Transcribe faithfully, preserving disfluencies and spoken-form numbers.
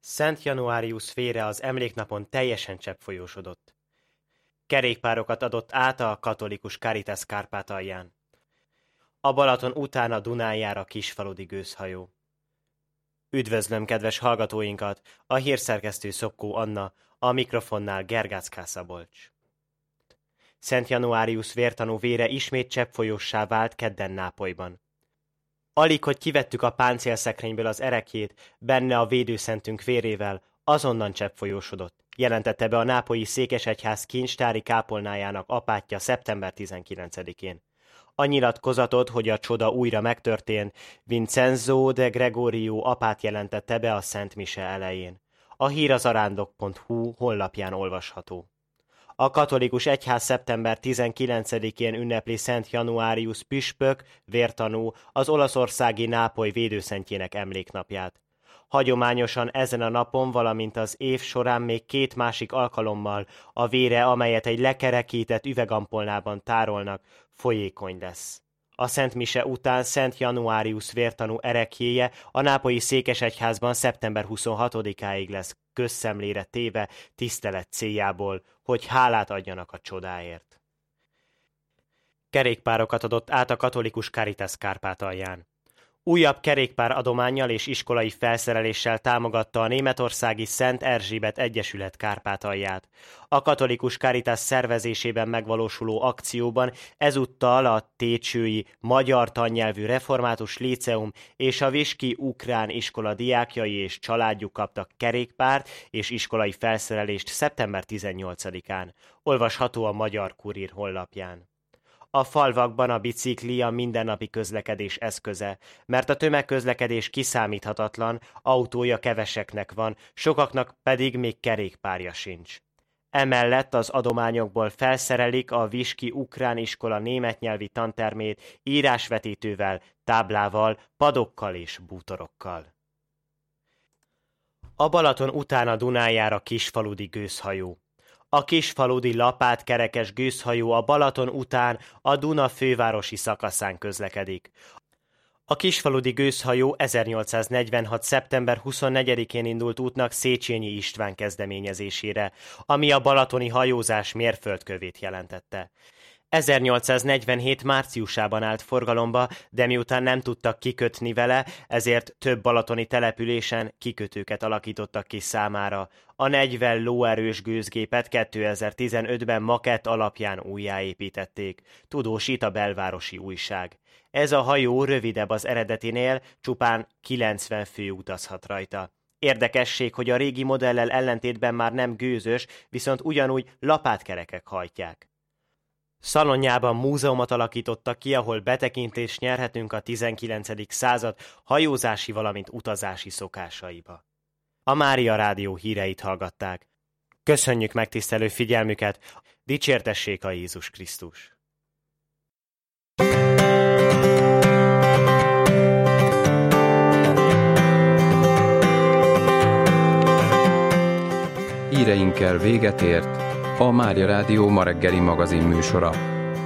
Szent Januárius vére az emléknapon teljesen cseppfolyósodott. Kerékpárokat adott át a katolikus Caritas Kárpátalján. A Balaton után a Dunán jár a kisfaludi gőzhajó. Üdvözlöm kedves hallgatóinkat, a hírszerkesztő Szopkó Anna, a mikrofonnál Gergácz Kászabolcs. Szent Januárius vértanú vére ismét cseppfolyóssá vált kedden Nápolyban. Alig, hogy kivettük a páncélszekrényből az erekjét, benne a védőszentünk vérével, azonnan cseppfolyósodott, jelentette be a nápolyi székesegyház kincstári kápolnájának apátja szeptember tizenkilencedikén. A nyilatkozatot, hogy a csoda újra megtörtént, Vincenzo de Gregorio apát jelentette be a Szent Mise elején. A hírazarándok pont hu honlapján olvasható. A katolikus egyház szeptember tizenkilencedikén ünnepli Szent Januárius püspök, vértanú, az olaszországi Nápoly védőszentjének emléknapját. Hagyományosan ezen a napon, valamint az év során még két másik alkalommal a vére, amelyet egy lekerekített üvegampolnában tárolnak, folyékony lesz. A Szent Mise után Szent Januárius vértanú ereklyéje a nápolyi székesegyházban szeptember huszonhatodikáig lesz közszemlére téve tisztelet céljából, hogy hálát adjanak a csodáért. Kerékpárokat adott át a katolikus Caritas Kárpátalján. Újabb kerékpár adománnyal és iskolai felszereléssel támogatta a németországi Szent Erzsébet Egyesület Kárpátalját. A katolikus Caritas szervezésében megvalósuló akcióban ezúttal a técsői magyar tannyelvű református líceum és a viski ukrán iskola diákjai és családjuk kaptak kerékpárt és iskolai felszerelést szeptember tizennyolcadikán. Olvasható a Magyar Kurír honlapján. A falvakban a bicikli a mindennapi közlekedés eszköze, mert a tömegközlekedés kiszámíthatatlan, autója keveseknek van, sokaknak pedig még kerékpárja sincs. Emellett az adományokból felszerelik a Viski ukrán iskola német nyelvi tantermét írásvetítővel, táblával, padokkal és bútorokkal. A Balaton után a Dunán jár a kisfaludi gőzhajó. A kisfaludi lapátkerekes gőzhajó a Balaton után a Duna fővárosi szakaszán közlekedik. A kisfaludi gőzhajó ezernyolcszáznegyvenhat. szeptember huszonnegyedikén indult útnak Széchenyi István kezdeményezésére, ami a balatoni hajózás mérföldkövét jelentette. ezernyolcszáznegyvenhét. márciusában állt forgalomba, de miután nem tudtak kikötni vele, ezért több balatoni településen kikötőket alakítottak ki számára. A negyven lóerős gőzgépet kétezer-tizenötben makett alapján újjáépítették, tudósít a belvárosi újság. Ez a hajó rövidebb az eredetinél, csupán kilencven fő utazhat rajta. Érdekesség, hogy a régi modellel ellentétben már nem gőzös, viszont ugyanúgy lapátkerekek hajtják. Szalonjában múzeumot alakítottak ki, ahol betekintést nyerhetünk a tizenkilencedik század hajózási, valamint utazási szokásaiba. A Mária Rádió híreit hallgatták. Köszönjük megtisztelő figyelmüket, dicsértessék a Jézus Krisztus! Híreinkkel véget ért a Mária Rádió ma reggeli magazin műsora.